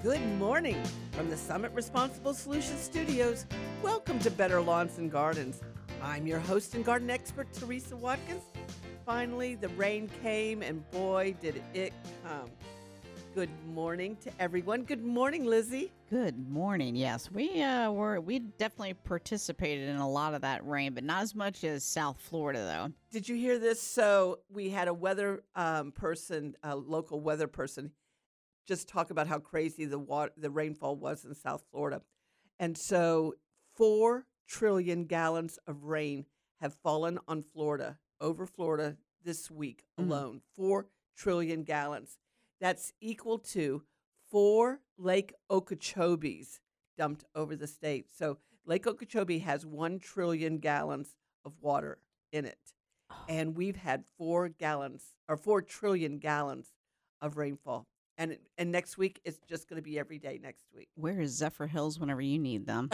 Good morning from the Summit Responsible Solutions Studios. Welcome to Better Lawns and Gardens. I'm your host and garden expert, Teresa Watkins. Finally, the rain came, and boy, did it come. Good morning to everyone. Good morning, Lizzie. Good morning. Yes, we definitely participated in a lot of that rain, but not as much as South Florida, though. Did you hear this? So we had a weather person, a local weather person, just talk about how crazy the rainfall was in South Florida. And so 4 trillion gallons of rain have fallen on Florida, over Florida this week alone. 4 trillion gallons. That's equal to 4 Lake Okeechobes dumped over the state. So Lake Okeechobee has 1 trillion gallons of water in it. And we've had 4 trillion gallons of rainfall. And next week, it's just going to be every day next week. Where is Zephyr Hills whenever you need them?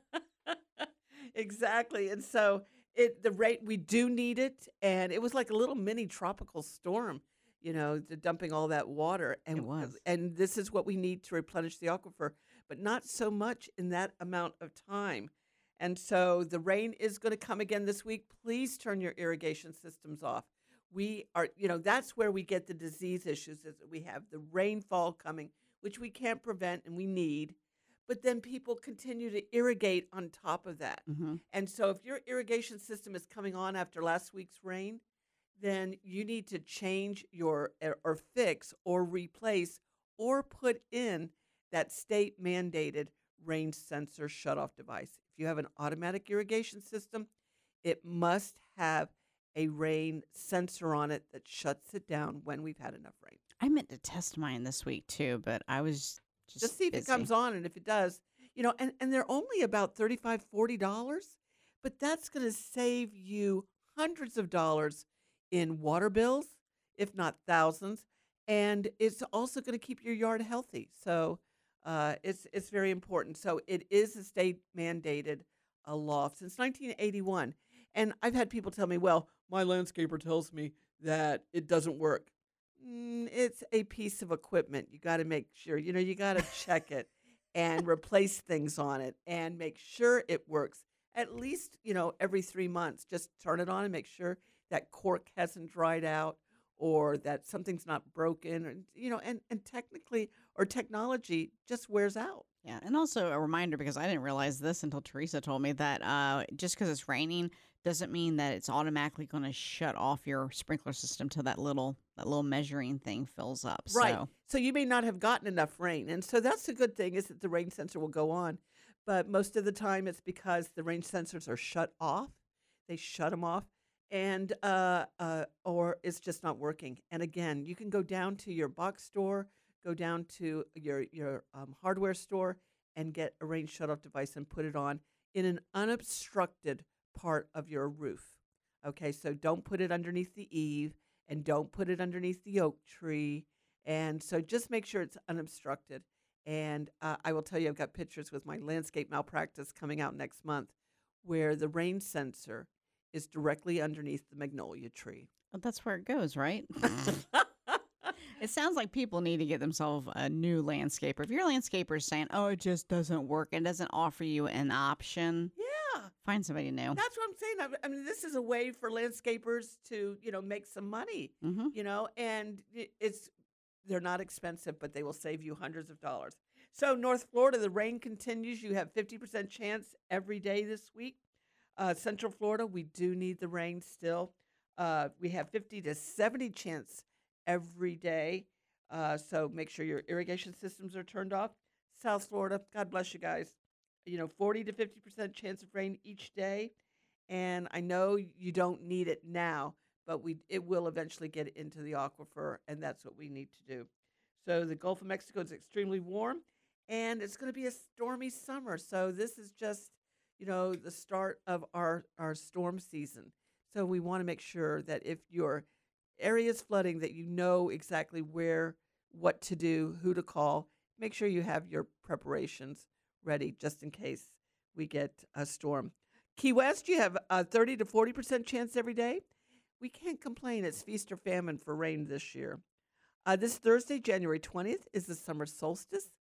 Exactly. And so we do need it. And it was like a little mini tropical storm, dumping all that water. And It was. And this is what we need to replenish the aquifer, but not so much in that amount of time. And so the rain is going to come again this week. Please turn your irrigation systems off. We are, that's where we get the disease issues, is that we have the rainfall coming, which we can't prevent and we need. But then people continue to irrigate on top of that. Mm-hmm. And so if your irrigation system is coming on after last week's rain, then you need to change or fix or replace or put in that state mandated rain sensor shutoff device. If you have an automatic irrigation system, it must have a rain sensor on it that shuts it down when we've had enough rain. I meant to test mine this week too, but I was just see if busy. It comes on, and if it does, and they're only about $35, $40, but that's going to save you hundreds of dollars in water bills, if not thousands, and it's also going to keep your yard healthy. So it's very important. So it is a state mandated law since 1981. And I've had people tell me, well, my landscaper tells me that it doesn't work. It's a piece of equipment. You got to make sure, you got to check it and replace things on it and make sure it works. At least, every 3 months, just turn it on and make sure that cork hasn't dried out or that something's not broken, and technically or technology just wears out. Yeah, and also a reminder, because I didn't realize this until Teresa told me, that just because it's raining doesn't mean that it's automatically going to shut off your sprinkler system till that little measuring thing fills up. Right. So you may not have gotten enough rain. And so that's a good thing, is that the rain sensor will go on. But most of the time it's because the rain sensors are shut off. They shut them off, and or it's just not working. And again, you can go down to your box store, go down to your hardware store, and get a rain shutoff device and put it on in an unobstructed part of your roof. Okay, so don't put it underneath the eave and don't put it underneath the oak tree. And so just make sure it's unobstructed. And I will tell you, I've got pictures with my landscape malpractice coming out next month where the rain sensor is directly underneath the magnolia tree. Well, that's where it goes, right? It sounds like people need to get themselves a new landscaper. If your landscaper is saying, oh, it just doesn't work and doesn't offer you an option, yeah, find somebody new. That's what I'm saying. I mean, this is a way for landscapers to, make some money, Mm-hmm. And they're not expensive, but they will save you hundreds of dollars. So North Florida, the rain continues. You have 50% chance every day this week. Central Florida, we do need the rain still. We have 50 to 70 chance every day. So make sure your irrigation systems are turned off. South Florida, God bless you guys. 40 to 50% chance of rain each day. And I know you don't need it now, but it will eventually get into the aquifer, and that's what we need to do. So the Gulf of Mexico is extremely warm, and it's going to be a stormy summer. So this is just, the start of our storm season. So we want to make sure that if your area is flooding, that you know exactly what to do, who to call. Make sure you have your preparations ready just in case we get a storm. Key West, you have a 30 to 40% chance every day. We can't complain. It's feast or famine for rain this year. This Thursday, January 20th, is the summer solstice.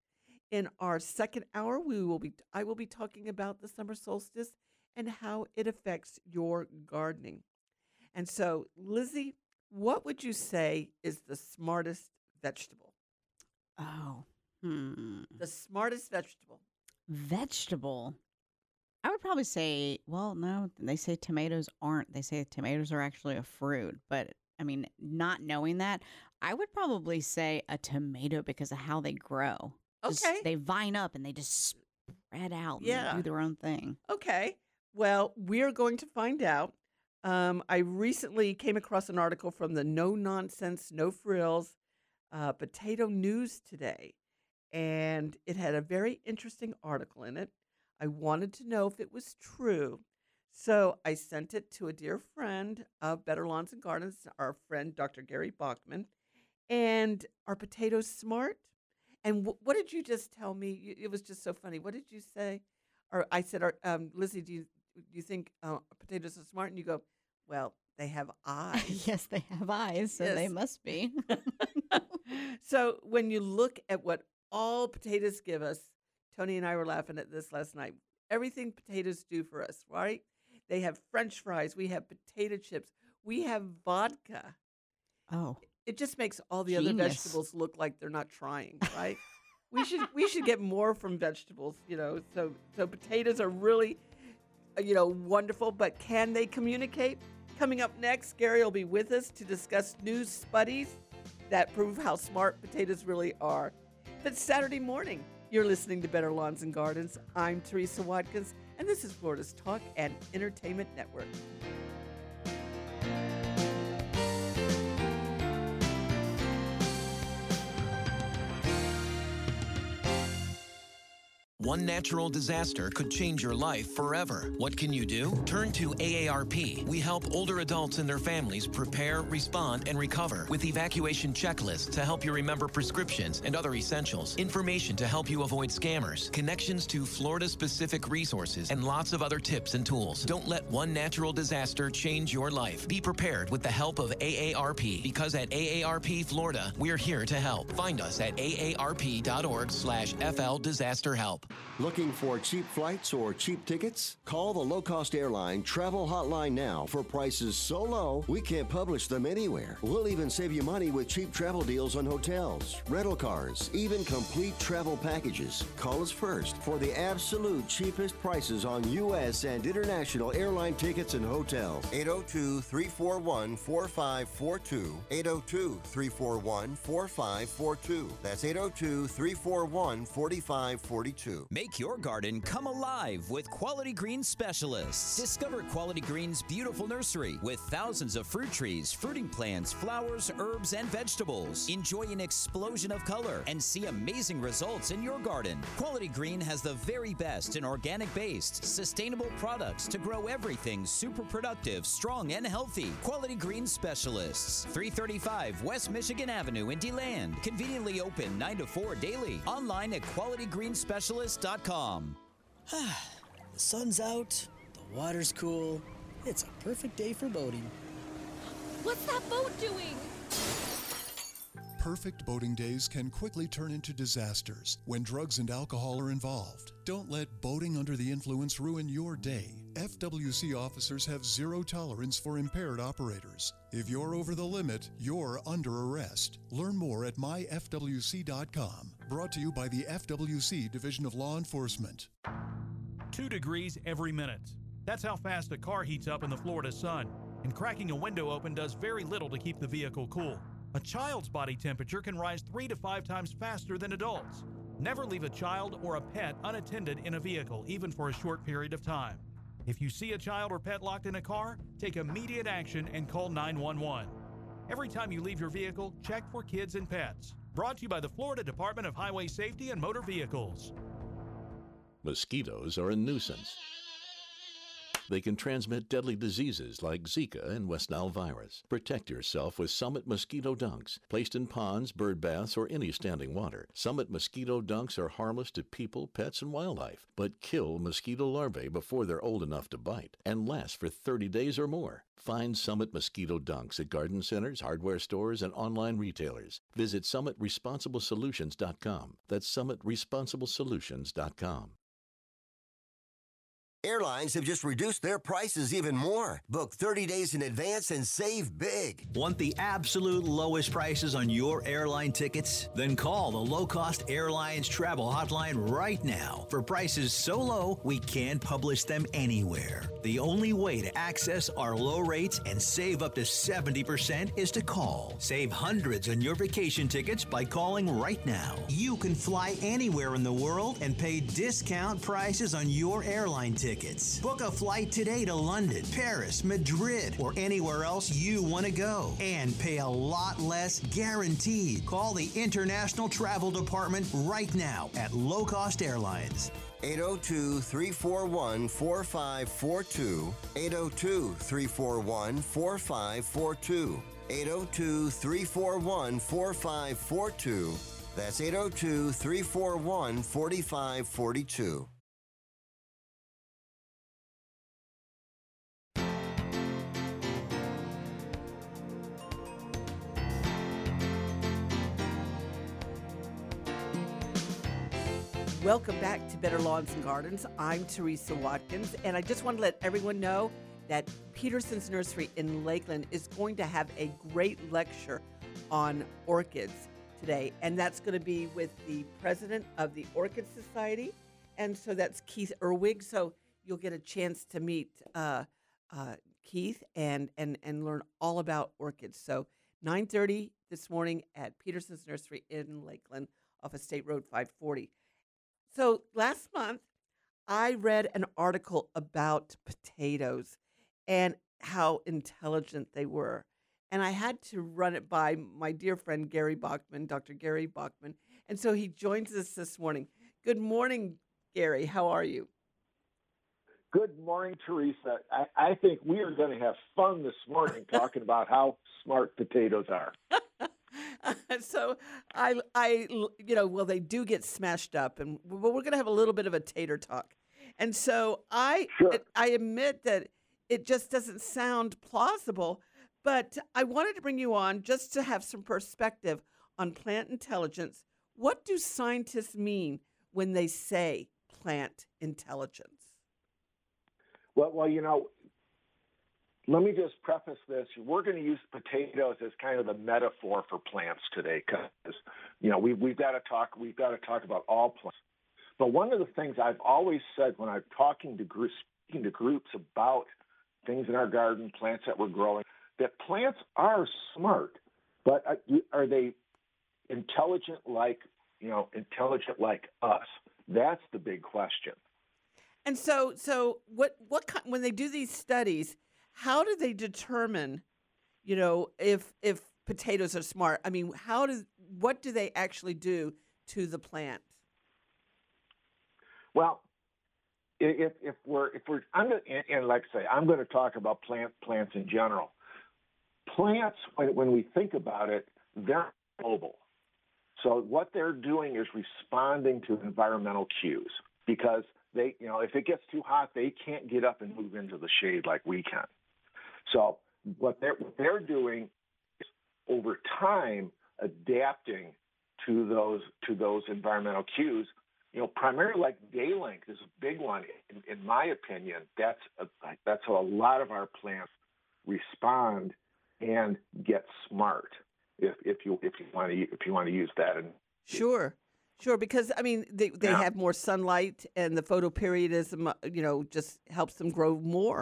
In our second hour, I will be talking about the summer solstice and how it affects your gardening. And so, Lizzie, what would you say is the smartest vegetable? Oh, The smartest vegetable. vegetable. I would probably say, well, no, they say tomatoes aren't. They say tomatoes are actually a fruit. But I mean, not knowing that, I would probably say a tomato because of how they grow. Just Okay. they vine up and they just spread out and they do Yeah. their own thing. Okay. Well, we're going to find out. I recently came across an article from the No Nonsense, No Frills Potato News today, and it had a very interesting article in it. I wanted to know if it was true. So I sent it to a dear friend of Better Lawns and Gardens, our friend Dr. Gary Bachman. And are potatoes smart? And what did you just tell me? It was just so funny. What did you say? Or I said, Lizzie, do you think potatoes are smart? And you go, well, they have eyes. Yes, they have eyes, so they Yes. must be. So when you look at what all potatoes give us, Tony and I were laughing at this last night. Everything potatoes do for us, right? They have French fries. We have potato chips. We have vodka. Oh, It just makes all the other genius. vegetables look like they're not trying, right? We should get more from vegetables, So potatoes are really, wonderful. But can they communicate? Coming up next, Gary will be with us to discuss new studies that prove how smart potatoes really are. It's Saturday morning. You're listening to Better Lawns and Gardens. I'm Teresa Watkins, and this is Florida's Talk and Entertainment Network. One natural disaster could change your life forever. What can you do? Turn to AARP. We help older adults and their families prepare, respond, and recover with evacuation checklists to help you remember prescriptions and other essentials, information to help you avoid scammers, connections to Florida-specific resources, and lots of other tips and tools. Don't let one natural disaster change your life. Be prepared with the help of AARP, because at AARP Florida, we're here to help. Find us at aarp.org/FL Disaster Help. Looking for cheap flights or cheap tickets? Call the low-cost airline travel hotline now for prices so low we can't publish them anywhere. We'll even save you money with cheap travel deals on hotels, rental cars, even complete travel packages. Call us first for the absolute cheapest prices on U.S. and international airline tickets and hotels. 802-341-4542. 802-341-4542. That's 802-341-4542. Make your garden come alive with Quality Green Specialists. Discover Quality Green's beautiful nursery with thousands of fruit trees, fruiting plants, flowers, herbs, and vegetables. Enjoy an explosion of color and see amazing results in your garden. Quality Green has the very best in organic-based, sustainable products to grow everything super productive, strong, and healthy. Quality Green Specialists, 335 West Michigan Avenue in DeLand. Conveniently open 9 to 4 daily. Online at qualityggreenspecialist.com. The sun's out, the water's cool. It's a perfect day for boating. What's that boat doing? Perfect boating days can quickly turn into disasters when drugs and alcohol are involved. Don't let boating under the influence ruin your day. FWC officers have zero tolerance for impaired operators. If you're over the limit, you're under arrest. Learn more at myfwc.com. Brought to you by the FWC Division of Law Enforcement. 2 degrees every minute. That's how fast a car heats up in the Florida sun. And cracking a window open does very little to keep the vehicle cool. A child's body temperature can rise 3 to 5 times faster than adults. Never leave a child or a pet unattended in a vehicle, even for a short period of time. If you see a child or pet locked in a car, take immediate action and call 911. Every time you leave your vehicle, check for kids and pets. Brought to you by the Florida Department of Highway Safety and Motor Vehicles. Mosquitoes are a nuisance. They can transmit deadly diseases like Zika and West Nile virus. Protect yourself with Summit Mosquito Dunks. Placed in ponds, bird baths, or any standing water, Summit Mosquito Dunks are harmless to people, pets, and wildlife, but kill mosquito larvae before they're old enough to bite and last for 30 days or more. Find Summit Mosquito Dunks at garden centers, hardware stores, and online retailers. Visit SummitResponsibleSolutions.com. That's SummitResponsibleSolutions.com. Airlines have just reduced their prices even more. Book 30 days in advance and save big. Want the absolute lowest prices on your airline tickets? Then call the Low Cost Airlines Travel Hotline right now for prices so low we can't publish them anywhere. The only way to access our low rates and save up to 70% is to call. Save hundreds on your vacation tickets by calling right now. You can fly anywhere in the world and pay discount prices on your airline tickets. Book a flight today to London, Paris, Madrid, or anywhere else you want to go and pay a lot less guaranteed. Call the International Travel Department right now at Low Cost Airlines. 802-341-4542. 802-341-4542. 802-341-4542. That's 802-341-4542. Welcome back to Better Lawns and Gardens. I'm Teresa Watkins, and I just want to let everyone know that Peterson's Nursery in Lakeland is going to have a great lecture on orchids today, and that's going to be with the president of the Orchid Society, and so that's Keith Erwig. So you'll get a chance to meet Keith and learn all about orchids. So 9:30 this morning at Peterson's Nursery in Lakeland off of State Road 540. So last month, I read an article about potatoes and how intelligent they were. And I had to run it by my dear friend Gary Bachman, Dr. Gary Bachman. And so he joins us this morning. Good morning, Gary. How are you? Good morning, Teresa. I think we are going to have fun this morning talking about how smart potatoes are. So well, they do get smashed up, but we're going to have a little bit of a tater talk. And so I admit that it just doesn't sound plausible, but I wanted to bring you on just to have some perspective on plant intelligence. What do scientists mean when they say plant intelligence? Well, let me just preface this. We're going to use potatoes as kind of the metaphor for plants today, because we've got to talk about all plants. But one of the things I've always said when I'm speaking to groups about things in our garden, plants that we're growing, that plants are smart, but are they intelligent like us? That's the big question. And so when they do these studies, how do they determine, if potatoes are smart? I mean, what do they actually do to the plant? Well, if we're and like I say, I'm going to talk about plants in general. Plants, when we think about it, they're mobile. So what they're doing is responding to environmental cues, because they, if it gets too hot, they can't get up and move into the shade like we can. So what they're doing is over time adapting to those environmental cues. Primarily like day length is a big one, in my opinion. That's how a lot of our plants respond and get smart. If you want to use that. Sure, because I mean they have more sunlight, and the photoperiodism just helps them grow more.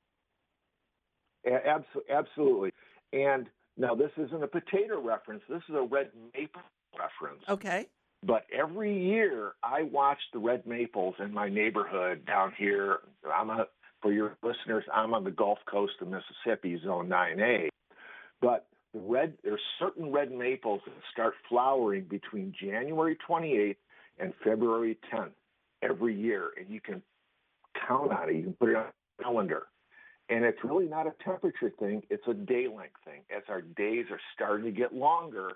Absolutely. And now this isn't a potato reference. This is a red maple reference. Okay. But every year I watch the red maples in my neighborhood down here. For your listeners, I'm on the Gulf Coast of Mississippi, Zone 9A. But there's certain red maples that start flowering between January 28th and February 10th every year, and you can count on it. You can put it on calendar. And it's really not a temperature thing, it's a day length thing. As our days are starting to get longer,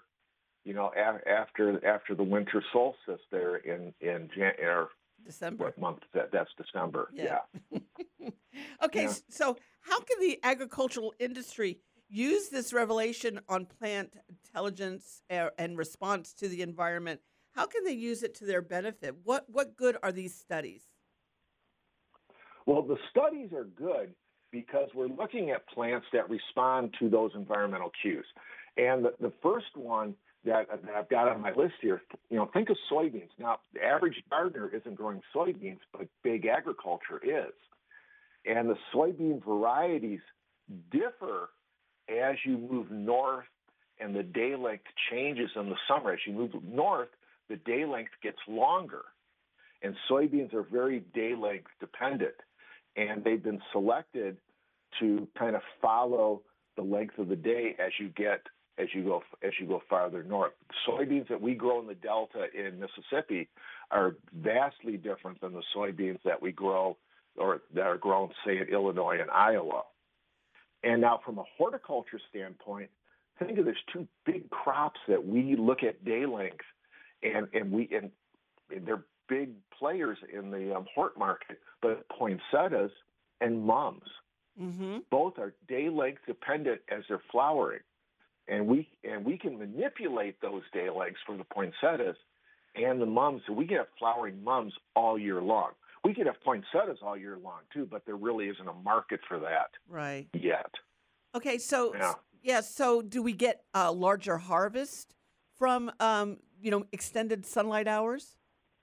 after the winter solstice there in December. What month is that? That's December. Yeah. Okay, Yeah. so how can the agricultural industry use this revelation on plant intelligence and response to the environment? How can they use it to their benefit? What good are these studies? Well, the studies are good because we're looking at plants that respond to those environmental cues. And the first one that I've got on my list here, think of soybeans. Now, the average gardener isn't growing soybeans, but big agriculture is. And the soybean varieties differ as you move north, and the day length changes in the summer. As you move north, the day length gets longer. And soybeans are very day length dependent. And they've been selected to kind of follow the length of the day as you go farther north. Soybeans that we grow in the Delta in Mississippi are vastly different than the soybeans that we grow or that are grown, say, in Illinois and Iowa. And now from a horticulture standpoint, think of there's two big crops that we look at day length, and they're big players in the hort market, but poinsettias and mums. Mm-hmm. Both are day length dependent as they're flowering. And we can manipulate those day lengths for the poinsettias and the mums. So we can have flowering mums all year long. We could have poinsettias all year long too, but there really isn't a market for that Right. yet. Okay, so Yeah. so do we get a larger harvest from extended sunlight hours?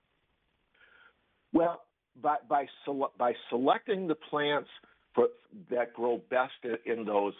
Well, by selecting the plants that grow best in those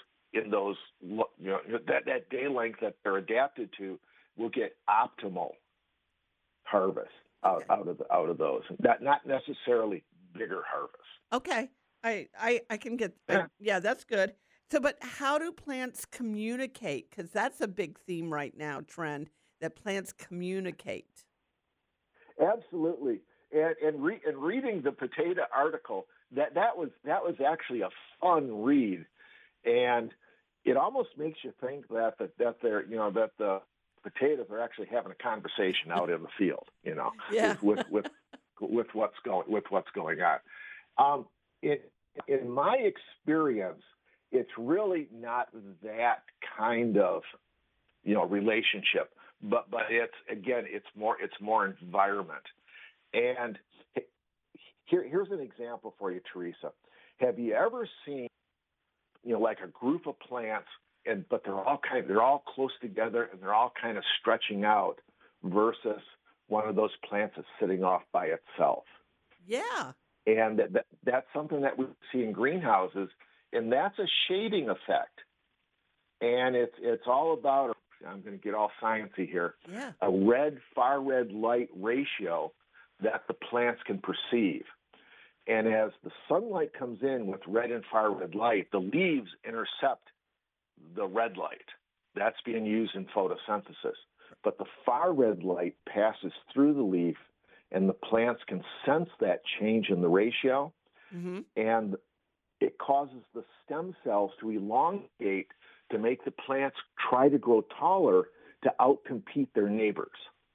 that day length that they're adapted to, we'll get optimal harvest out of those. Not necessarily bigger harvest. Okay, I can get that's good. So, but how do plants communicate? Because that's a big theme right now, trend that plants communicate. Absolutely. And reading the potato article, that was actually a fun read, and it almost makes you think that the potatoes are actually having a conversation out in the field, Yeah. with what's going on. In my experience, it's really not that kind of relationship, but it's more environment. And here's an example for you, Teresa. Have you ever seen, like a group of plants, but they're all close together and they're all kind of stretching out, versus one of those plants that's sitting off by itself? Yeah. And that's something that we see in greenhouses, and that's a shading effect. And it's all about, I'm going to get all sciencey here, a far red light ratio that the plants can perceive. And as the sunlight comes in with red and far red light, the leaves intercept the red light. That's being used in photosynthesis. But the far red light passes through the leaf, and the plants can sense that change in the ratio, Mm-hmm. and it causes the stem cells to elongate to make the plants try to grow taller to outcompete their neighbors.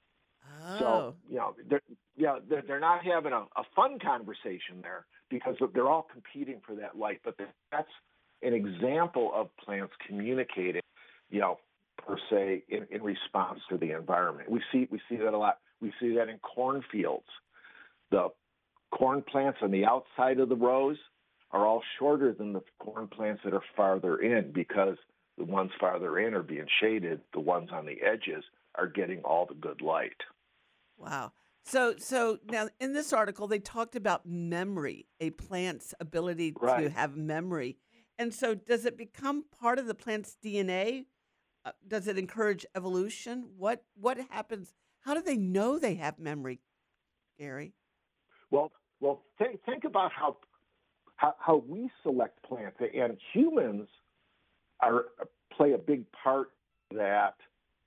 Oh. So, they're not having a fun conversation there because they're all competing for that light. But that's an example of plants communicating, per se, in response to the environment. We see that a lot. We see that in cornfields. The corn plants on the outside of the rows are all shorter than the corn plants that are farther in, because the ones farther in are being shaded. The ones on the edges are getting all the good light. Wow. So now in this article, they talked about memory, a plant's ability to have memory. And so does it become part of the plant's DNA? Does it encourage evolution? What happens? How do they know they have memory, Gary? Well, think about how we select plants, and humans play a big part of that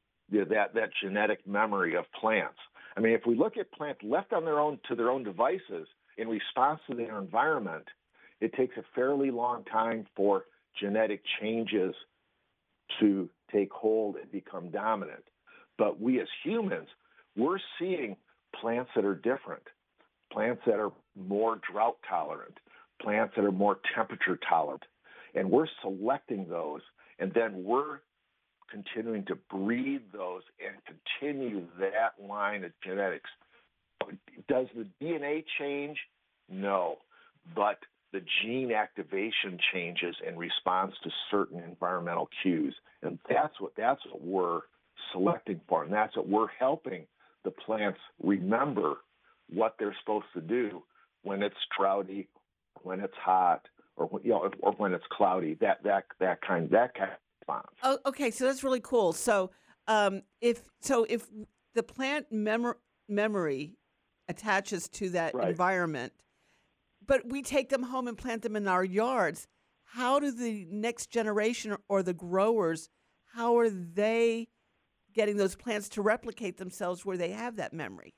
genetic memory of plants. I mean, if we look at plants left on their own to their own devices in response to their environment, it takes a fairly long time for genetic changes to take hold and become dominant. But we as humans, we're seeing plants that are different, plants that are more drought tolerant, plants that are more temperature tolerant. And we're selecting those, and then we're continuing to breed those and continue that line of genetics. Does the DNA change? No. But the gene activation changes in response to certain environmental cues. And that's what we're selecting for. And that's what we're helping the plants remember what they're supposed to do when it's droughty, when it's hot, or when it's cloudy. That kind of response. Oh, okay, so that's really cool. So if the plant memory attaches to that environment, but we take them home and plant them in our yards, how do the next generation or the growers, how are they getting those plants to replicate themselves where they have that memory?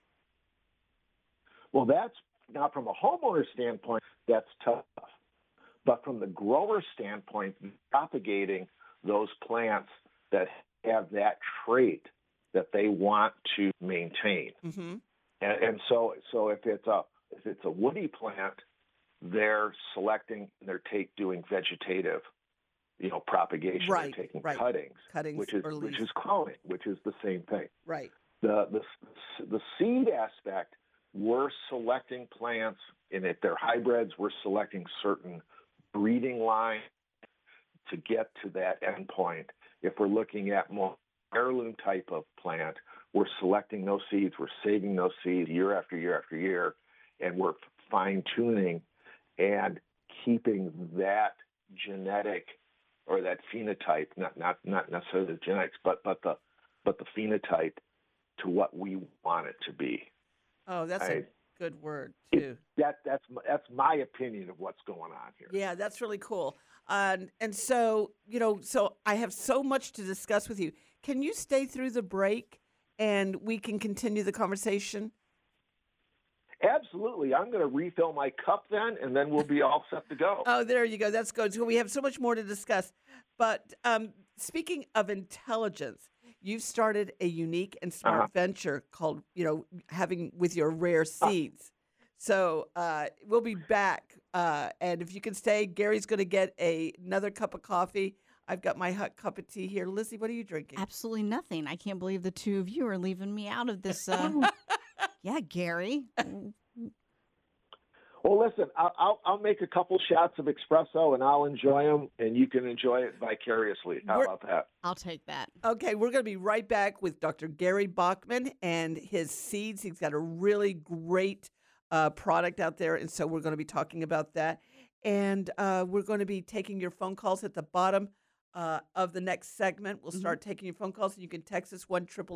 Well, that's not from a homeowner standpoint, that's tough. But from the grower standpoint, propagating those plants that have that trait that they want to maintain. Mm-hmm. And so if it's a woody plant, they're selecting and they're doing vegetative, propagation. Right, they're taking right. cuttings, which is cloning, which is the same thing. Right. The seed aspect, we're selecting plants, and if they're hybrids, we're selecting certain breeding lines to get to that endpoint. If we're looking at more heirloom type of plant, we're selecting those seeds, we're saving those seeds year after year after year, and we're fine-tuning and keeping that genetic or that phenotype, not necessarily the genetics, but the phenotype to what we want it to be. Oh, that's a good word too. That's my opinion of what's going on here. Yeah, that's really cool. And so, so I have so much to discuss with you. Can you stay through the break and we can continue the conversation? Absolutely. I'm going to refill my cup then, and then we'll be all set to go. Oh, there you go. That's good. So we have so much more to discuss. But speaking of intelligence, you've started a unique and smart venture called, having with your rare seeds. So we'll be back. And if you can stay, Gary's going to get another cup of coffee. I've got my hot cup of tea here. Lizzie, what are you drinking? Absolutely nothing. I can't believe the two of you are leaving me out of this. Yeah, Gary. Well, listen, I'll make a couple shots of espresso and I'll enjoy them, and you can enjoy it vicariously. How about that? I'll take that. Okay, we're going to be right back with Dr. Gary Bachman and his seeds. He's got a really great product out there, and so we're going to be talking about that. And we're going to be taking your phone calls at the bottom of the next segment. We'll start taking your phone calls, and you can text us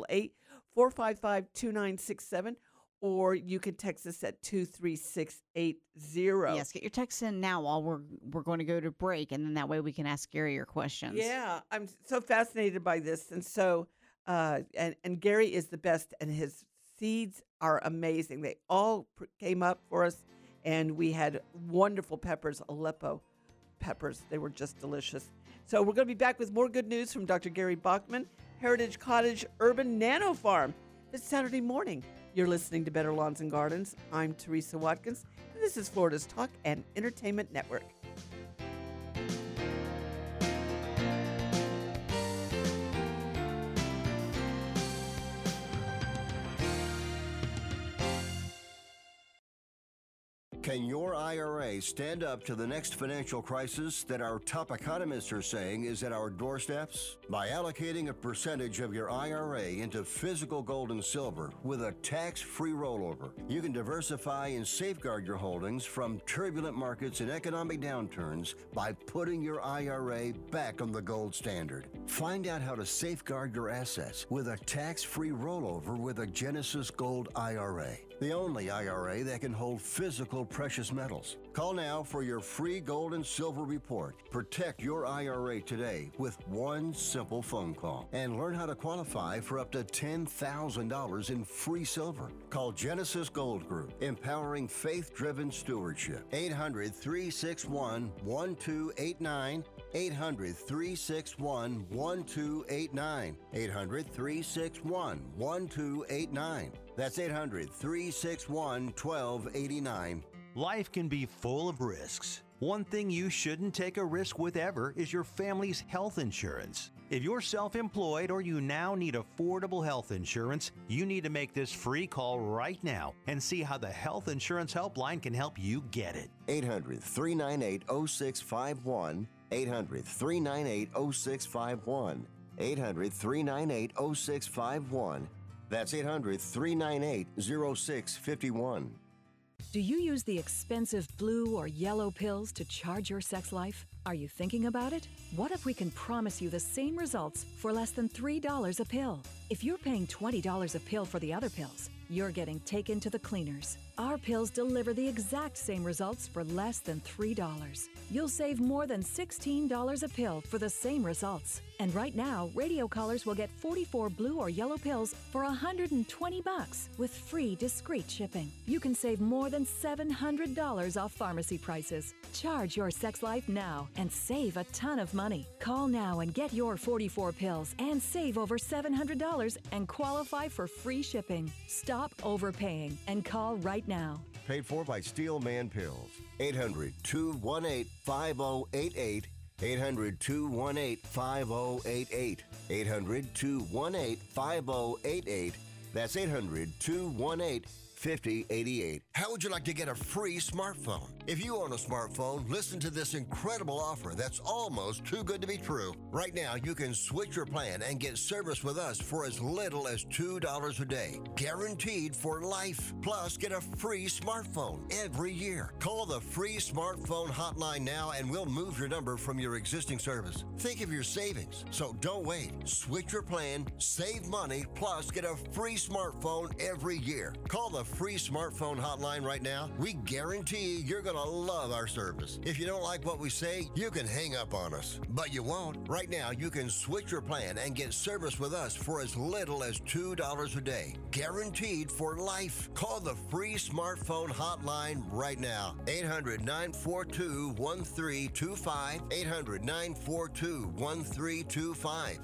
1-888-455-2967. Or you can text us at 23680. Yes, get your texts in now while we're going to go to break, and then that way we can ask Gary your questions. Yeah, I'm so fascinated by this, and so and Gary is the best, and his seeds are amazing. They all came up for us, and we had wonderful peppers, Aleppo peppers. They were just delicious. So we're going to be back with more good news from Dr. Gary Bachman, Heritage Cottage Urban Nano Farm, this Saturday morning. You're listening to Better Lawns and Gardens. I'm Teresa Watkins, and this is Florida's Talk and Entertainment Network. Can your IRA stand up to the next financial crisis that our top economists are saying is at our doorsteps? By allocating a percentage of your IRA into physical gold and silver with a tax-free rollover, you can diversify and safeguard your holdings from turbulent markets and economic downturns by putting your IRA back on the gold standard. Find out how to safeguard your assets with a tax-free rollover with a Genesis Gold IRA. the only IRA that can hold physical precious metals. Call now for your free gold and silver report. Protect your IRA today with one simple phone call and learn how to qualify for up to $10,000 in free silver. Call Genesis Gold Group, empowering faith-driven stewardship. 800-361-1289. 800-361-1289. 800-361-1289. That's 800-361-1289. Life can be full of risks. One thing you shouldn't take a risk with ever is your family's health insurance. If you're self-employed or you now need affordable health insurance, you need to make this free call right now and see how the Health Insurance Helpline can help you get it. 800-398-0651. 800-398-0651. 800-398-0651. That's 800-398-0651. Do you use the expensive blue or yellow pills to charge your sex life? Are you thinking about it? What if we can promise you the same results for less than $3 a pill? If you're paying $20 a pill for the other pills, you're getting taken to the cleaners. Our pills deliver the exact same results for less than $3. You'll save more than $16 a pill for the same results. And right now, radio callers will get 44 blue or yellow pills for $120 with free discreet shipping. You can save more than $700 off pharmacy prices. Charge your sex life now and save a ton of money. Call now and get your 44 pills and save over $700 and qualify for free shipping. Stop overpaying and call right now. Paid for by Steelman Pills. 800-218-5088. 800-218-5088. 800-218-5088. That's 800-218-5088. How would you like to get a free smartphone? If you own a smartphone, listen to this incredible offer that's almost too good to be true. Right now, you can switch your plan and get service with us for as little as $2 a day. Guaranteed for life. Plus, get a free smartphone every year. Call the free smartphone hotline now and we'll move your number from your existing service. Think of your savings. So don't wait. Switch your plan, save money, plus get a free smartphone every year. Call the free smartphone hotline right now. We guarantee you're going to love our service. If you don't like what we say, you can hang up on us. But you won't. Right now, you can switch your plan and get service with us for as little as $2 a day. Guaranteed for life. Call the free smartphone hotline right now. 800-942-1325. 800-942-1325.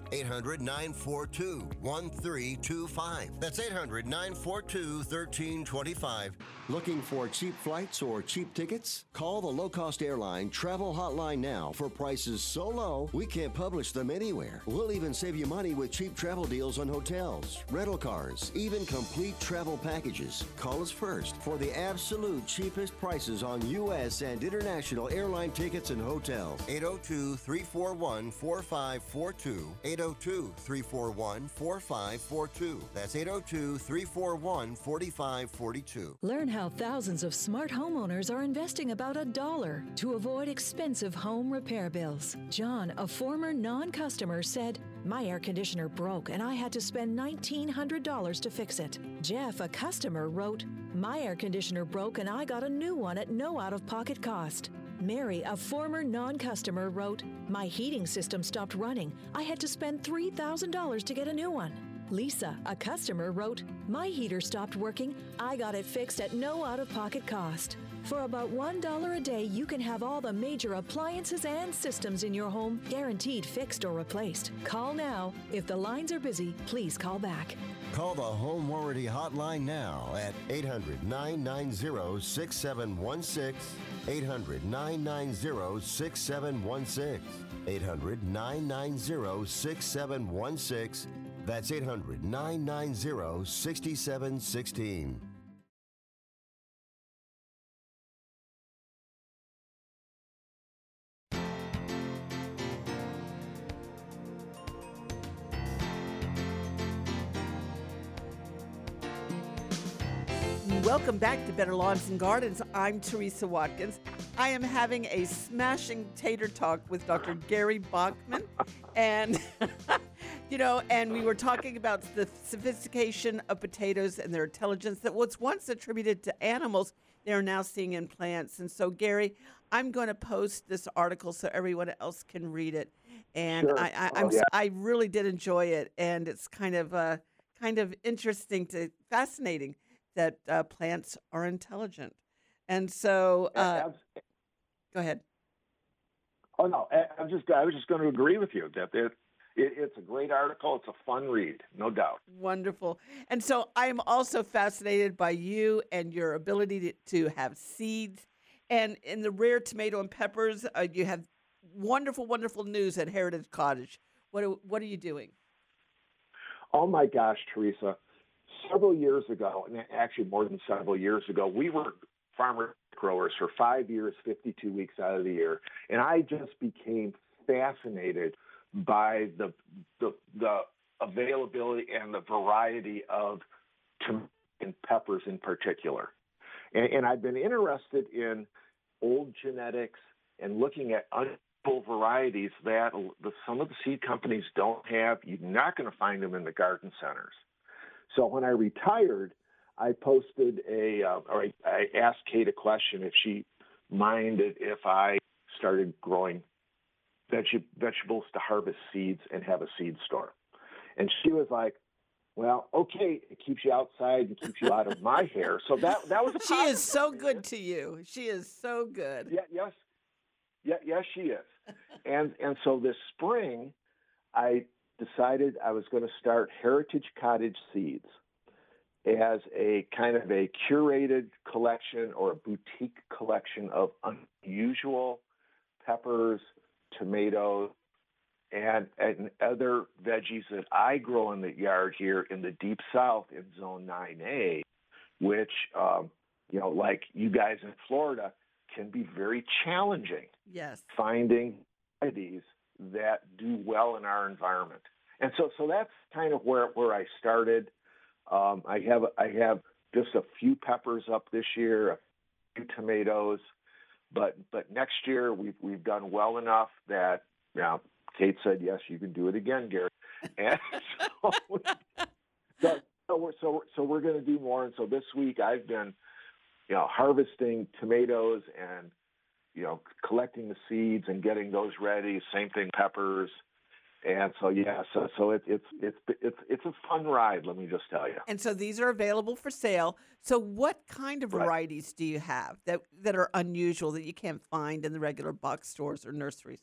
800-942-1325. That's 800-942-1325. Looking for cheap flights or cheap tickets? Call the low-cost airline travel hotline now for prices so low we can't publish them anywhere. We'll even save you money with cheap travel deals on hotels, rental cars, even complete travel packages. Call us first for the absolute cheapest prices on U.S. and international airline tickets and hotels. 802-341-4542. 802-341-4542. That's 802-341-4542. Learn how thousands of smart homeowners are investing about $1 to avoid expensive home repair bills. John, a former non-customer, said, "My air conditioner broke and I had to spend $1,900 to fix it." Jeff, a customer, wrote, "My air conditioner broke and I got a new one at no out-of-pocket cost." Mary, a former non-customer, wrote, "My heating system stopped running. I had to spend $3,000 to get a new one." Lisa, a customer, wrote, "My heater stopped working. I got it fixed at no out-of-pocket cost." For about $1 a day, you can have all the major appliances and systems in your home guaranteed fixed or replaced. Call now. If the lines are busy, please call back. Call the Home Warranty Hotline now at 800-990-6716. 800-990-6716. 800-990-6716. That's 800-990-6716. Welcome back to Better Lawns and Gardens. I'm Teresa Watkins. I am having a smashing tater talk with Dr. Gary Bachman. And And we were talking about the sophistication of potatoes and their intelligence that was once attributed to animals, they're now seeing in plants. And so, Gary, I'm going to post this article so everyone else can read it. And Sure. I really did enjoy it, and it's kind of interesting fascinating that plants are intelligent. And so, go ahead. Oh no, I was just going to agree with you that it's a great article. It's a fun read, no doubt. Wonderful. And so I'm also fascinated by you and your ability to have seeds. And in the rare tomato and peppers, you have wonderful, wonderful news at Heritage Cottage. What are you doing? Oh my gosh, Teresa. Several years ago, and actually more than several years ago, we were farmer growers for 5 years, 52 weeks out of the year. And I just became fascinated by the availability and the variety of tomatoes and peppers in particular. And I've been interested in old genetics and looking at unusual varieties that some of the seed companies don't have. You're not going to find them in the garden centers. So when I retired, I posted I asked Kate a question if she minded if I started growing vegetables to harvest seeds and have a seed store. And she was like, well, okay, it keeps you outside and keeps you out of my hair. So that was a She is so good to you. She is so good. Yes, she is. And so this spring, I decided I was going to start Heritage Cottage Seeds as a kind of a curated collection or a boutique collection of unusual peppers, tomatoes, and other veggies that I grow in the yard here in the Deep South in Zone 9A, which, like you guys in Florida, can be very challenging. Yes. Finding varieties that do well in our environment. And so that's kind of where I started. I have just a few peppers up this year, a few tomatoes, but next year we've done well enough that Kate said, yes, you can do it again, Gary. And so we're going to do more. And so this week I've been, harvesting tomatoes and, collecting the seeds and getting those ready. Same thing, peppers. And so, so it's a fun ride, let me just tell you. And so these are available for sale. So what kind of varieties do you have that are unusual that you can't find in the regular box stores or nurseries?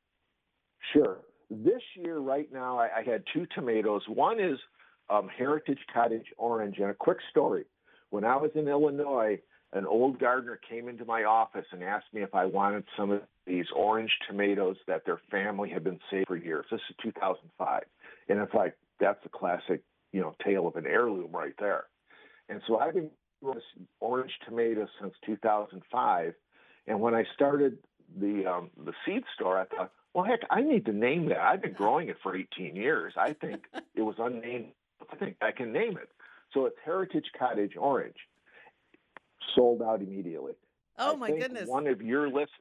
Sure. This year, right now, I had two tomatoes. One is Heritage Cottage Orange. And a quick story. When I was in Illinois, an old gardener came into my office and asked me if I wanted some of these orange tomatoes that their family had been saving for years. This is 2005. And it's like, that's a classic, tale of an heirloom right there. And so I've been growing this orange tomato since 2005. And when I started the seed store, I thought, well, heck, I need to name that. I've been growing it for 18 years. I think it was unnamed. I think I can name it. So it's Heritage Cottage Orange. Sold out immediately. Oh, my goodness. One of your listeners,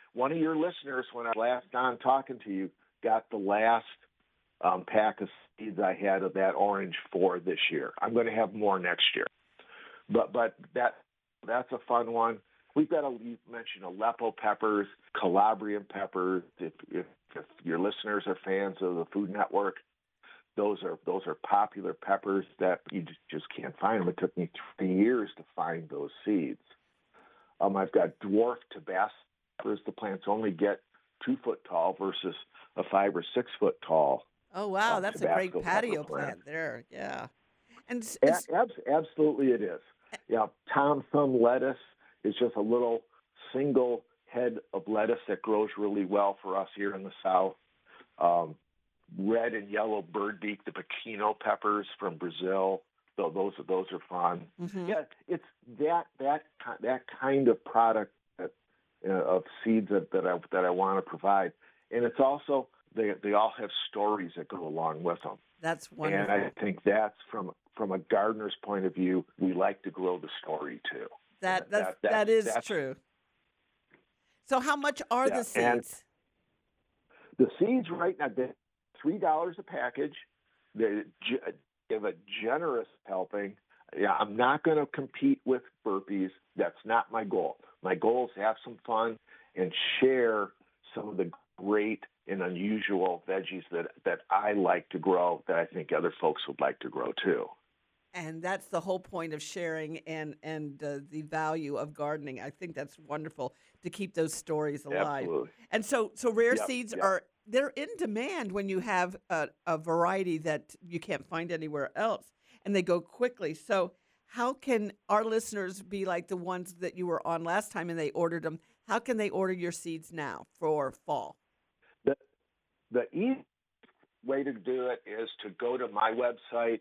when I was last on talking to you, got the last pack of seeds I had of that orange for this year. I'm going to have more next year. But that's a fun one. We've got you mentioned Aleppo peppers, Calabrian peppers. If your listeners are fans of the Food Network, those are popular peppers that you just can't find them. It took me 3 years to find those seeds. I've got dwarf Tabasco peppers. The plants only get 2 foot tall versus a 5 or 6 foot tall. Oh wow, that's a great patio plant there. Yeah, and absolutely it is. Yeah, Tom Thumb lettuce is just a little single head of lettuce that grows really well for us here in the South. Red and yellow birdbeak, the pequeno peppers from Brazil. Those are fun. Mm-hmm. Yeah, it's that kind of product of seeds that I want to provide, and it's also they all have stories that go along with them. That's wonderful. And I think that's from a gardener's point of view, we like to grow the story too. That is true. So how much are the seeds? And the seeds right now, they're $3 a package. they give a generous helping. Yeah, I'm not going to compete with burpees. That's not my goal. My goal is to have some fun and share some of the great and unusual veggies that I like to grow that I think other folks would like to grow too. And that's the whole point of sharing and the value of gardening. I think that's wonderful to keep those stories alive. Absolutely. And so rare Yep, seeds yep. they're in demand when you have a variety that you can't find anywhere else, and they go quickly. So how can our listeners be like the ones that you were on last time and they ordered them? How can they order your seeds now for fall? The easiest way to do it is to go to my website,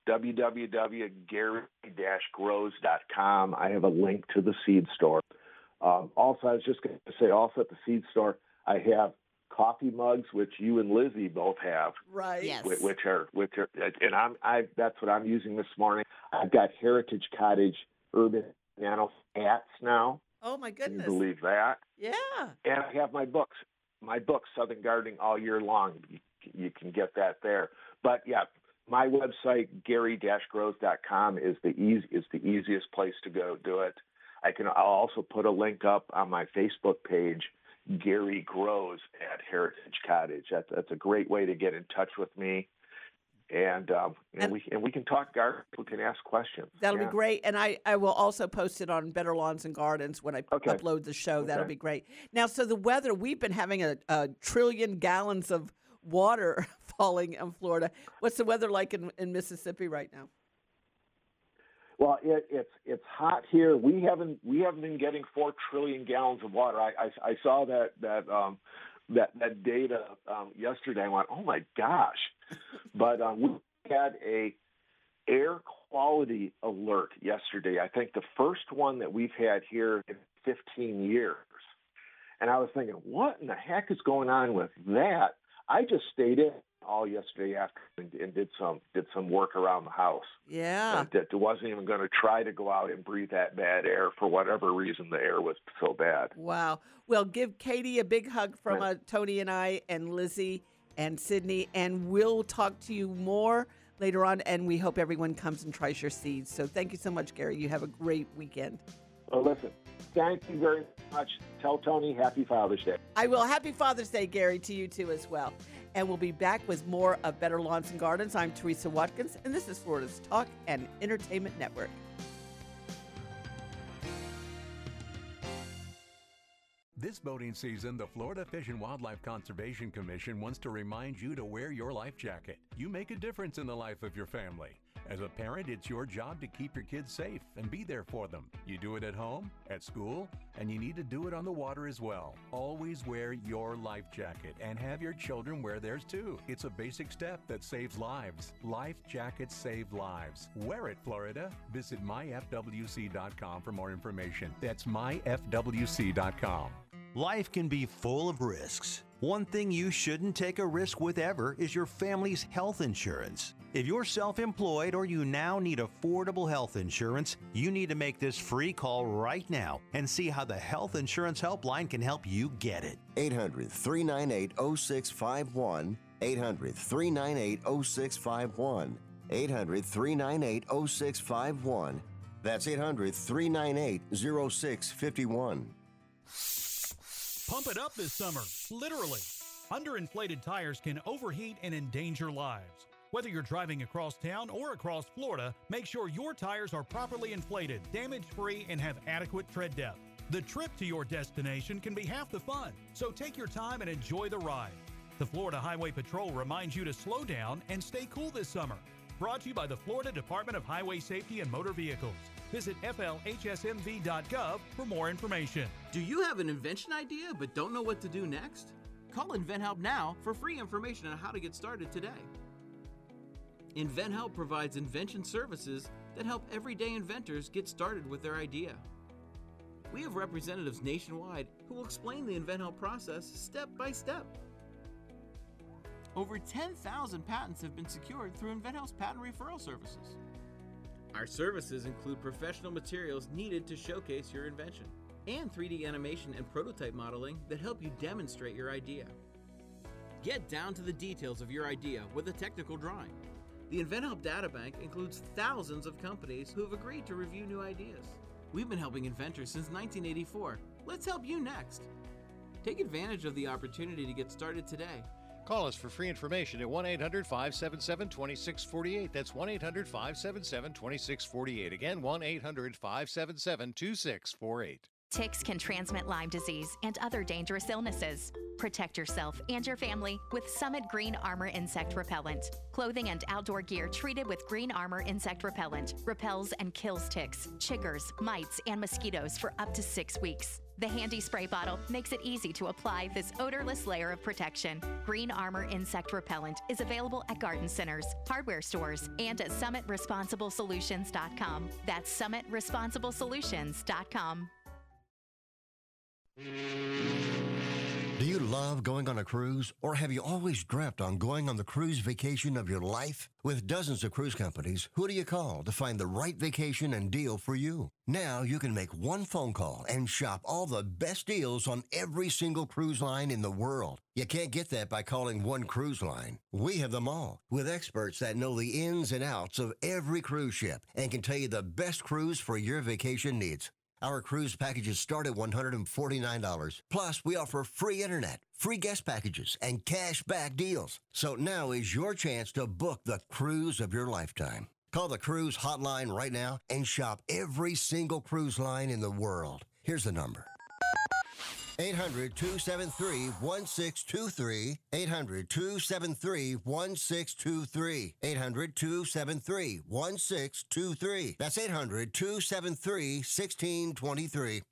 www.gary-grows.com. I have a link to the seed store. Also, I was just going to say, also at the seed store, I have coffee mugs, which you and Lizzie both have. Right. Yes. Which are, and that's what I'm using this morning. I've got Heritage Cottage Urban Nano hats now. Oh my Can goodness. you believe that? Yeah. And I have my book, Southern Gardening All Year Long. You can get that there. But yeah, my website, gary-grows.com, is the easiest place to go do it. I'll also put a link up on my Facebook page, Gary Grows at Heritage Cottage. That's a great way to get in touch with me, and we can talk garden. We can ask questions. That'll be great. And I will also post it on Better Lawns and Gardens when I upload the show. That'll be great. Now, so the weather, we've been having a trillion gallons of water falling in Florida. What's the weather like in Mississippi right now? Well, it's hot here. We haven't been getting 4 trillion gallons of water. I saw that data yesterday. I went, oh my gosh! But we had a air quality alert yesterday. I think the first one that we've had here in 15 years. And I was thinking, what in the heck is going on with that? I just stayed in all yesterday afternoon and did some work around the house. Yeah. That wasn't even going to try to go out and breathe that bad air for whatever reason. The air was so bad. Wow. Well, give Katie a big hug from Tony and I and Lizzie and Sydney, and we'll talk to you more later on, and we hope everyone comes and tries your seeds. So thank you so much, Gary. You have a great weekend. Well, listen, thank you very much. Tell Tony Happy Father's Day. I will. Happy Father's Day, Gary, to you too as well. And we'll be back with more of Better Lawns and Gardens. I'm Teresa Watkins, and this is Florida's Talk and Entertainment Network. This boating season, the Florida Fish and Wildlife Conservation Commission wants to remind you to wear your life jacket. You make a difference in the life of your family. As a parent, it's your job to keep your kids safe and be there for them. You do it at home, at school, and you need to do it on the water as well. Always wear your life jacket and have your children wear theirs too. It's a basic step that saves lives. Life jackets save lives. Wear it, Florida. Visit myfwc.com for more information. That's myfwc.com. Life can be full of risks. One thing you shouldn't take a risk with ever is your family's health insurance. If you're self-employed or you now need affordable health insurance, you need to make this free call right now and see how the Health Insurance Helpline can help you get it. 800-398-0651. 800-398-0651. 800-398-0651. That's 800-398-0651. Pump it up this summer, literally. Underinflated tires can overheat and endanger lives. Whether you're driving across town or across Florida, make sure your tires are properly inflated, damage-free, and have adequate tread depth. The trip to your destination can be half the fun, so take your time and enjoy the ride. The Florida Highway Patrol reminds you to slow down and stay cool this summer. Brought to you by the Florida Department of Highway Safety and Motor Vehicles. Visit flhsmv.gov for more information. Do you have an invention idea but don't know what to do next? Call InventHelp now for free information on how to get started today. InventHelp provides invention services that help everyday inventors get started with their idea. We have representatives nationwide who will explain the InventHelp process step by step. Over 10,000 patents have been secured through InventHelp's patent referral services. Our services include professional materials needed to showcase your invention and 3D animation and prototype modeling that help you demonstrate your idea. Get down to the details of your idea with a technical drawing. The InventHelp Data Bank includes thousands of companies who have agreed to review new ideas. We've been helping inventors since 1984. Let's help you next. Take advantage of the opportunity to get started today. Call us for free information at 1-800-577-2648. That's 1-800-577-2648. Again, 1-800-577-2648. Ticks can transmit Lyme disease and other dangerous illnesses. Protect yourself and your family with Summit Green Armor Insect Repellent. Clothing and outdoor gear treated with Green Armor Insect Repellent repels and kills ticks, chiggers, mites, and mosquitoes for up to 6 weeks. The handy spray bottle makes it easy to apply this odorless layer of protection. Green Armor Insect Repellent is available at garden centers, hardware stores, and at SummitResponsibleSolutions.com. That's SummitResponsibleSolutions.com. Do you love going on a cruise, or have you always dreamt on going on the cruise vacation of your life? With dozens of cruise companies, who do you call to find the right vacation and deal for you? Now you can make one phone call and shop all the best deals on every single cruise line in the world. You can't get that by calling one cruise line. We have them all, with experts that know the ins and outs of every cruise ship and can tell you the best cruise for your vacation needs. Our cruise packages start at $149. Plus, we offer free internet, free guest packages, and cash back deals. So now is your chance to book the cruise of your lifetime. Call the cruise hotline right now and shop every single cruise line in the world. Here's the number. 800-273-1623. 800-273-1623. 800-273-1623. That's 800-273-1623.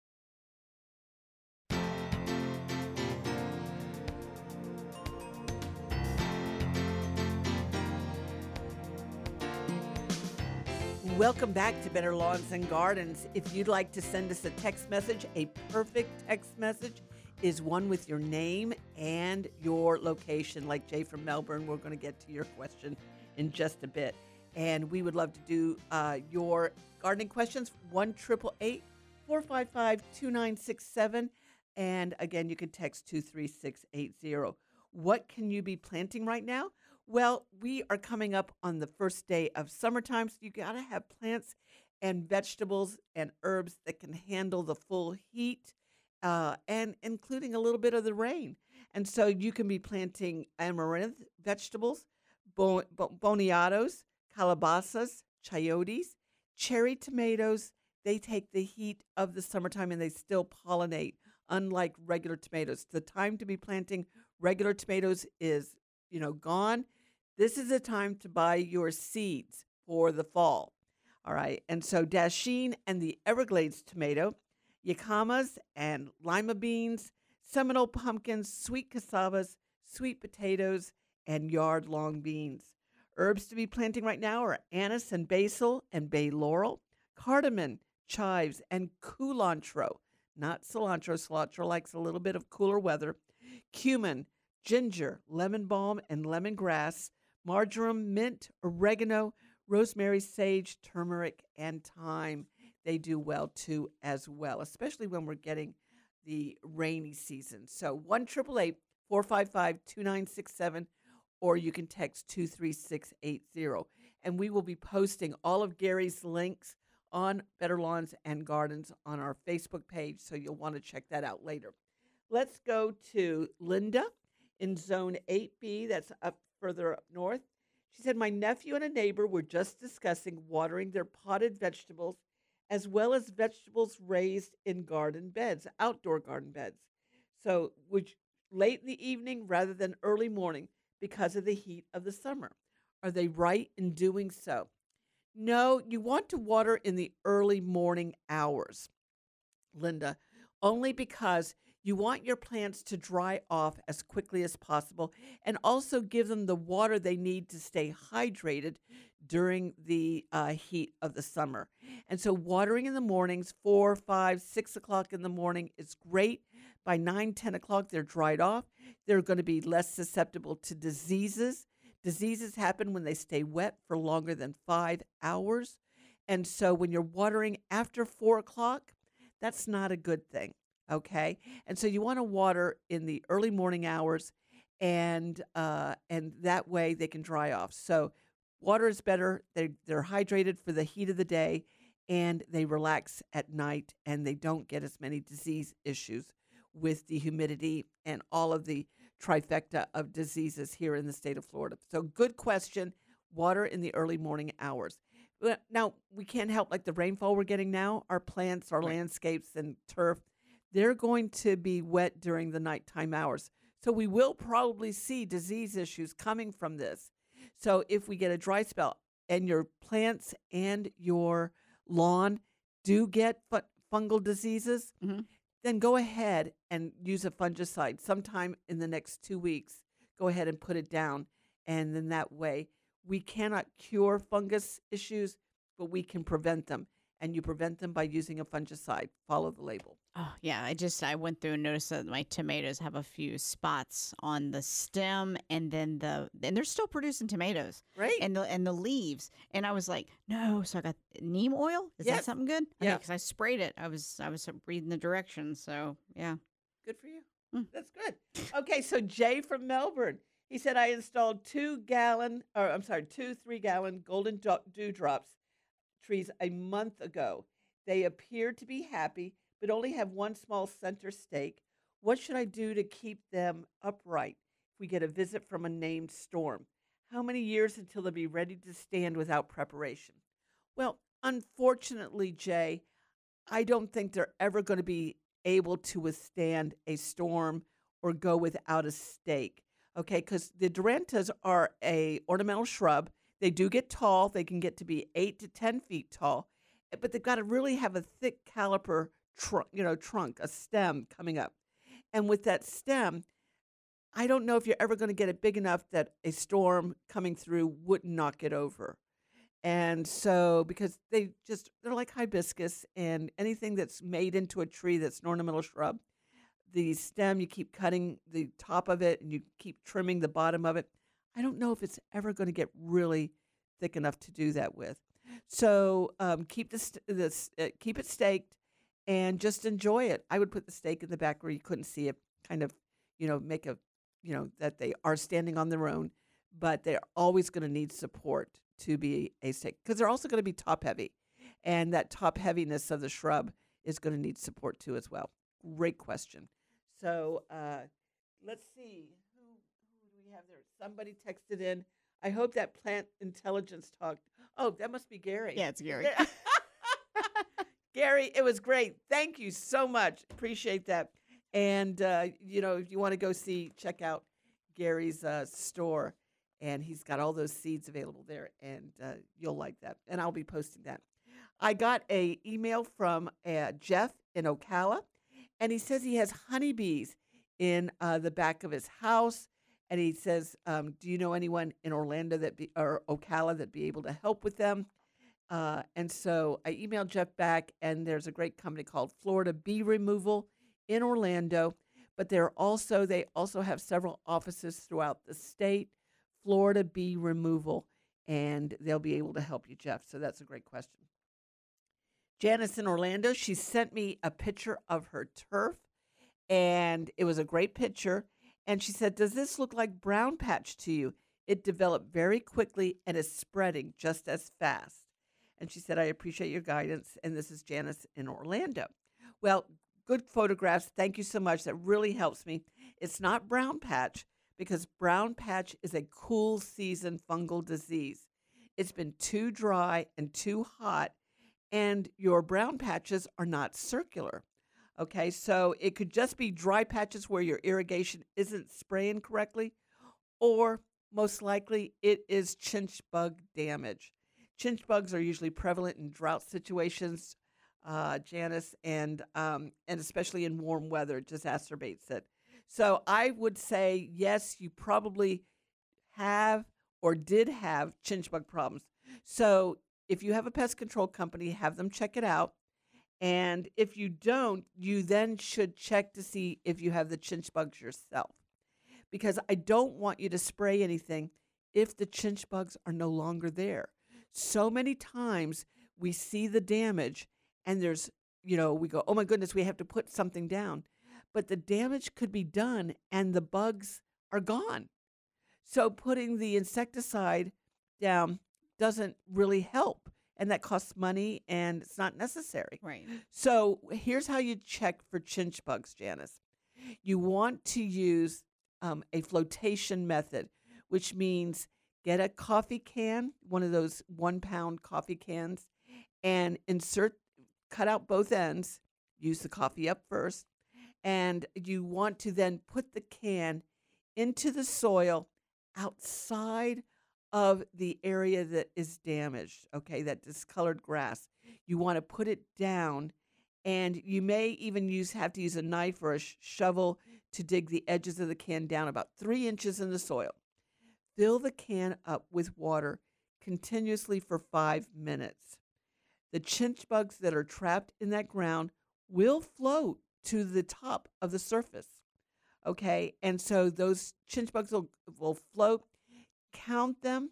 Welcome back to Better Lawns and Gardens. If you'd like to send us a text message, a perfect text message is one with your name and your location. Like Jay from Melbourne, we're going to get to your question in just a bit. And we would love to do your gardening questions, 1-888-455-2967. And again, you can text 23680. What can you be planting right now? Well, we are coming up on the first day of summertime, so you got to have plants and vegetables and herbs that can handle the full heat and including a little bit of the rain. And so you can be planting amaranth vegetables, boniatos, calabasas, chayotes, cherry tomatoes. They take the heat of the summertime and they still pollinate, unlike regular tomatoes. The time to be planting regular tomatoes is gone. This is a time to buy your seeds for the fall. All right. And so Dasheen and the Everglades tomato, yacamas and lima beans, Seminole pumpkins, sweet cassavas, sweet potatoes, and yard-long beans. Herbs to be planting right now are anise and basil and bay laurel, cardamom, chives, and culantro. Not cilantro. Cilantro likes a little bit of cooler weather. Cumin, ginger, lemon balm, and lemongrass, marjoram, mint, oregano, rosemary, sage, turmeric, and thyme. They do well, too, as well, especially when we're getting the rainy season. So 1-888-455-2967, or you can text 23680. And we will be posting all of Gary's links on Better Lawns and Gardens on our Facebook page, so you'll want to check that out later. Let's go to Linda in Zone 8B, that's up further up north. She said, my nephew and a neighbor were just discussing watering their potted vegetables as well as vegetables raised in garden beds, outdoor garden beds. So late in the evening rather than early morning because of the heat of the summer. Are they right in doing so? No, you want to water in the early morning hours, Linda, only because you want your plants to dry off as quickly as possible and also give them the water they need to stay hydrated during the heat of the summer. And so watering in the mornings, 4, 5, 6 o'clock in the morning is great. By 9, 10 o'clock, they're dried off. They're going to be less susceptible to diseases. Diseases happen when they stay wet for longer than 5 hours. And so when you're watering after 4 o'clock, that's not a good thing. Okay, and so you want to water in the early morning hours, and that way they can dry off. So Water is better. They're hydrated for the heat of the day, and they relax at night, and they don't get as many disease issues with the humidity and all of the trifecta of diseases here in the state of Florida. So good question. Water in the early morning hours. Now, we can't help like the rainfall we're getting now. Our plants, our landscapes, and turf, they're going to be wet during the nighttime hours. So we will probably see disease issues coming from this. So if we get a dry spell and your plants and your lawn do get fungal diseases, then go ahead and use a fungicide sometime in the next 2 weeks. Go ahead and put it down. And then that way, we cannot cure fungus issues, but we can prevent them. And you prevent them by using a fungicide. Follow the label. Oh, yeah. I went through and noticed that my tomatoes have a few spots on the stem, and then and they're still producing tomatoes. Right. And the leaves. And I was like, no. So I got neem oil. Is that something good? Yeah. Because I sprayed it. I was reading the directions. So, yeah. Good for you. That's good. Okay, so Jay from Melbourne. He said, I installed 2 3-gallon golden dewdrops trees a month ago. They appear to be happy, but only have one small center stake. What should I do to keep them upright if we get a visit from a named storm? How many years until they'll be ready to stand without preparation? Well, unfortunately, Jay, I don't think they're ever going to be able to withstand a storm or go without a stake. Okay, because the Durantas are a ornamental shrub. They do get tall. They can get to be 8 to 10 feet tall, but they've got to really have a thick caliper trunk, a stem coming up. And with that stem, I don't know if you're ever going to get it big enough that a storm coming through wouldn't knock it over. And so, because they're like hibiscus, and anything that's made into a tree that's an ornamental shrub, the stem, you keep cutting the top of it and you keep trimming the bottom of it. I don't know if it's ever going to get really thick enough to do that with. So keep keep it staked and just enjoy it. I would put the stake in the back where you couldn't see it, kind of, make that they are standing on their own, but they're always going to need support to be a stake, because they're also going to be top heavy, and that top heaviness of the shrub is going to need support too as well. Great question. So let's see. Who do we have there? Somebody texted in. I hope that plant intelligence talk. Oh, that must be Gary. Yeah, it's Gary. Gary, it was great. Thank you so much. Appreciate that. And, if you want to check out Gary's store, and he's got all those seeds available there, and you'll like that. And I'll be posting that. I got an email from Jeff in Ocala, and he says he has honeybees in the back of his house. And he says, do you know anyone in Orlando or Ocala that'd be able to help with them? And so I emailed Jeff back, and there's a great company called Florida Bee Removal in Orlando. But they also have several offices throughout the state, Florida Bee Removal, and they'll be able to help you, Jeff. So that's a great question. Janice in Orlando, she sent me a picture of her turf, and it was a great picture. And she said, does this look like brown patch to you? It developed very quickly and is spreading just as fast. And she said, I appreciate your guidance. And this is Janice in Orlando. Well, good photographs. Thank you so much. That really helps me. It's not brown patch, because brown patch is a cool season fungal disease. It's been too dry and too hot, and your brown patches are not circular. Okay, so it could just be dry patches where your irrigation isn't spraying correctly, or most likely it is chinch bug damage. Chinch bugs are usually prevalent in drought situations, Janice, and especially in warm weather, it just exacerbates it. So I would say, yes, you probably have or did have chinch bug problems. So if you have a pest control company, have them check it out. And if you don't, you then should check to see if you have the chinch bugs yourself. Because I don't want you to spray anything if the chinch bugs are no longer there. So many times we see the damage and there's, we go, oh my goodness, we have to put something down. But the damage could be done and the bugs are gone. So putting the insecticide down doesn't really help. And that costs money, and it's not necessary. Right. So here's how you check for chinch bugs, Janice. You want to use a flotation method, which means get a coffee can, one of those 1 pound coffee cans, and cut out both ends, use the coffee up first, and you want to then put the can into the soil outside of the area that is damaged, okay, that discolored grass. You want to put it down, and you may even have to use a knife or a shovel to dig the edges of the can down about 3 inches in the soil. Fill the can up with water continuously for 5 minutes. The chinch bugs that are trapped in that ground will float to the top of the surface, okay? And so those chinch bugs will float. Count them.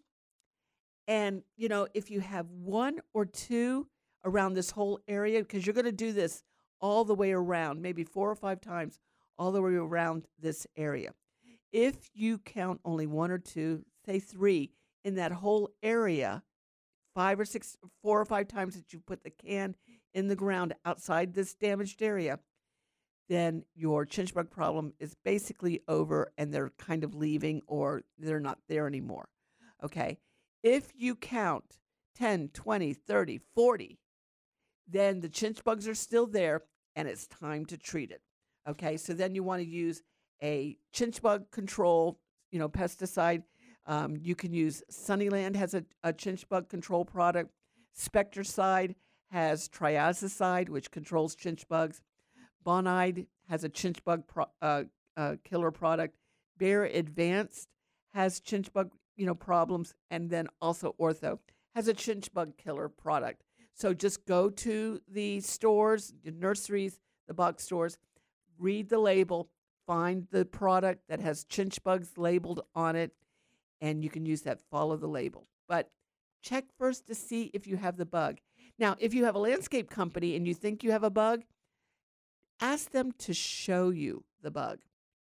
And, if you have 1 or 2 around this whole area, because you're going to do this all the way around, maybe 4 or 5 times, all the way around this area. If you count only 1 or 2, say 3, in that whole area, 4 or 5 times that you put the can in the ground outside this damaged area, then your chinch bug problem is basically over, and they're kind of leaving, or they're not there anymore. Okay? If you count 10, 20, 30, 40, then the chinch bugs are still there, and it's time to treat it. Okay? So then you want to use a chinch bug control, pesticide. You can use Sunnyland has a chinch bug control product. Spectracide has triazicide, which controls chinch bugs. Bonide has a chinch bug killer product. Bayer Advanced has chinch bug problems, and then also Ortho has a chinch bug killer product. So just go to the stores, the nurseries, the box stores, read the label, find the product that has chinch bugs labeled on it, and you can use that. Follow the label. But check first to see if you have the bug. Now, if you have a landscape company and you think you have a bug, ask them to show you the bug.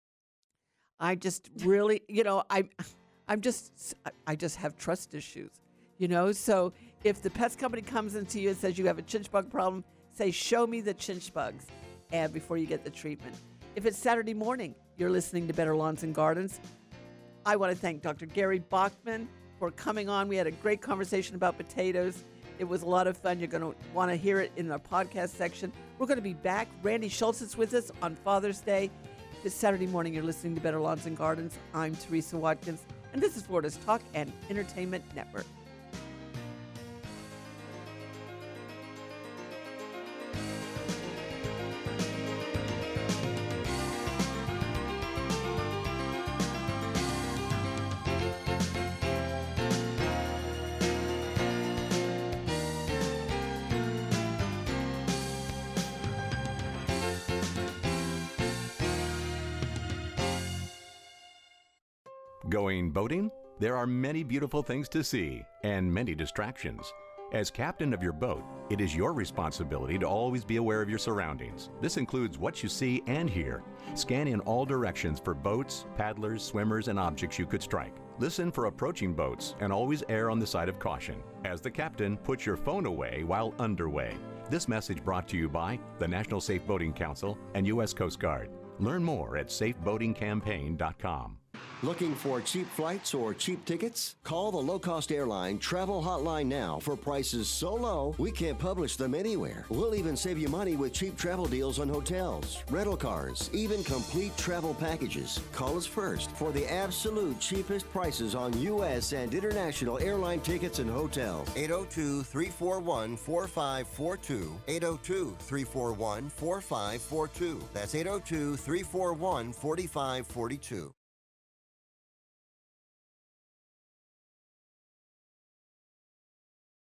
I just really, I just have trust issues, So if the pest company comes into you and says you have a chinch bug problem, say, show me the chinch bugs, and before you get the treatment. If it's Saturday morning, you're listening to Better Lawns and Gardens. I want to thank Dr. Gary Bachman for coming on. We had a great conversation about potatoes. It was a lot of fun. You're going to want to hear it in our podcast section. We're going to be back. Randy Schultz is with us on Father's Day. This Saturday morning, you're listening to Better Lawns and Gardens. I'm Teresa Watkins, and this is Florida's Talk and Entertainment Network. Going boating? There are many beautiful things to see and many distractions. As captain of your boat, it is your responsibility to always be aware of your surroundings. This includes what you see and hear. Scan in all directions for boats, paddlers, swimmers, and objects you could strike. Listen for approaching boats and always err on the side of caution. As the captain, put your phone away while underway. This message brought to you by the National Safe Boating Council and U.S. Coast Guard. Learn more at safeboatingcampaign.com. Looking for cheap flights or cheap tickets? Call the low-cost airline travel hotline now for prices so low we can't publish them anywhere. We'll even save you money with cheap travel deals on hotels, rental cars, even complete travel packages. Call us first for the absolute cheapest prices on U.S. and international airline tickets and hotels. 802-341-4542. 802-341-4542. That's 802-341-4542.